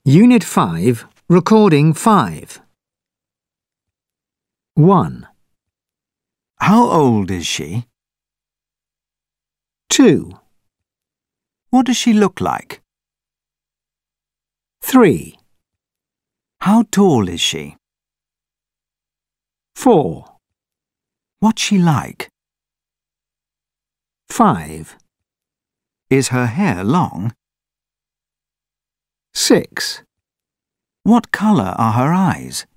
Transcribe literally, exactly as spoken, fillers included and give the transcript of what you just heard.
Unit five, Recording five. one. How old is she? two. What does she look like? three. How tall is she? four. What's she like? five. Is her hair long? six. What colour are her eyes?